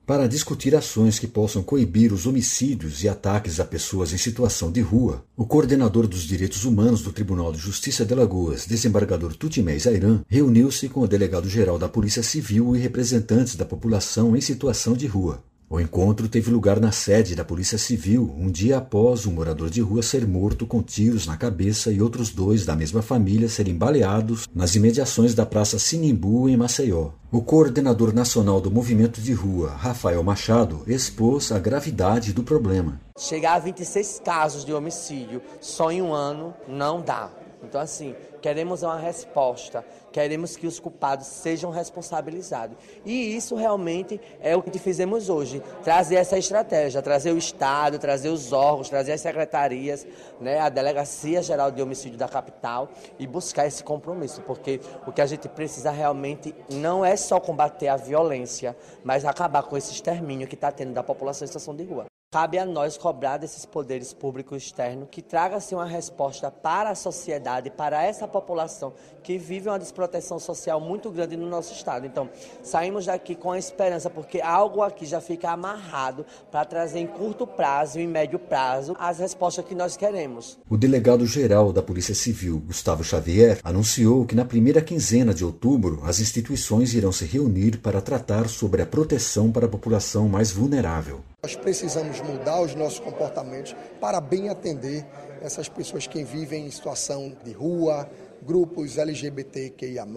Para discutir ações que possam coibir os homicídios e ataques a pessoas em situação de rua, o coordenador dos direitos humanos do Tribunal de Justiça de Alagoas, desembargador Tutimés Ayran, reuniu-se com o delegado-geral da Polícia Civil e representantes da população em situação de rua. O encontro teve lugar na sede da Polícia Civil, um dia após um morador de rua ser morto com tiros na cabeça e outros 2 da mesma família serem baleados nas imediações da Praça Sinimbu, em Maceió. O coordenador nacional do Movimento de Rua, Rafael Machado, expôs a gravidade do problema. Chegar a 26 casos de homicídio só em um ano não dá. Então, assim, queremos uma resposta, queremos que os culpados sejam responsabilizados. E isso realmente é o que fizemos hoje, trazer essa estratégia, trazer o Estado, trazer os órgãos, trazer as secretarias, né, a Delegacia Geral de Homicídio da capital e buscar esse compromisso, porque o que a gente precisa realmente não é só combater a violência, mas acabar com esse extermínio que está tendo da população em situação de rua. Cabe a nós cobrar desses poderes públicos externos que traga-se uma resposta para a sociedade, para essa população que vive uma desproteção social muito grande no nosso estado. Então, saímos daqui com a esperança, porque algo aqui já fica amarrado para trazer em curto prazo e em médio prazo as respostas que nós queremos. O delegado-geral da Polícia Civil, Gustavo Xavier, anunciou que na primeira quinzena de outubro as instituições irão se reunir para tratar sobre a proteção para a população mais vulnerável. Nós precisamos mudar os nossos comportamentos para bem atender essas pessoas que vivem em situação de rua, grupos LGBTQIA+,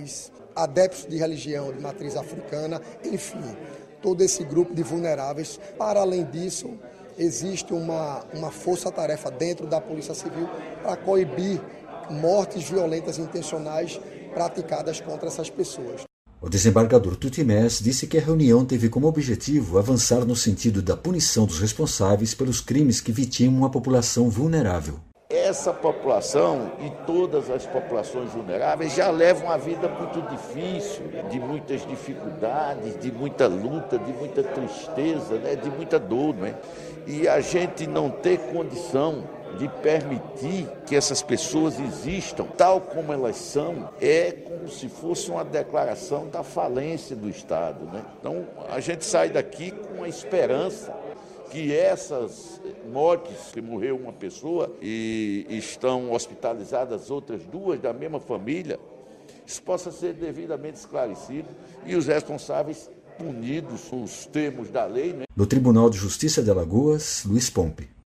adeptos de religião de matriz africana, enfim, todo esse grupo de vulneráveis. Para além disso, existe uma força-tarefa dentro da Polícia Civil para coibir mortes violentas intencionais praticadas contra essas pessoas. O desembargador Tutimés disse que a reunião teve como objetivo avançar no sentido da punição dos responsáveis pelos crimes que vitimam a população vulnerável. Essa população e todas as populações vulneráveis já levam a vida muito difícil, de muitas dificuldades, de muita luta, de muita tristeza, né, de muita dor, né? E a gente não ter condição de permitir que essas pessoas existam tal como elas são, é como se fosse uma declaração da falência do Estado, né? Então, a gente sai daqui com a esperança que essas mortes, que morreu uma pessoa e estão hospitalizadas outras 2 da mesma família, isso possa ser devidamente esclarecido e os responsáveis punidos nos termos da lei, né? No Tribunal de Justiça de Alagoas, Luiz Pompe.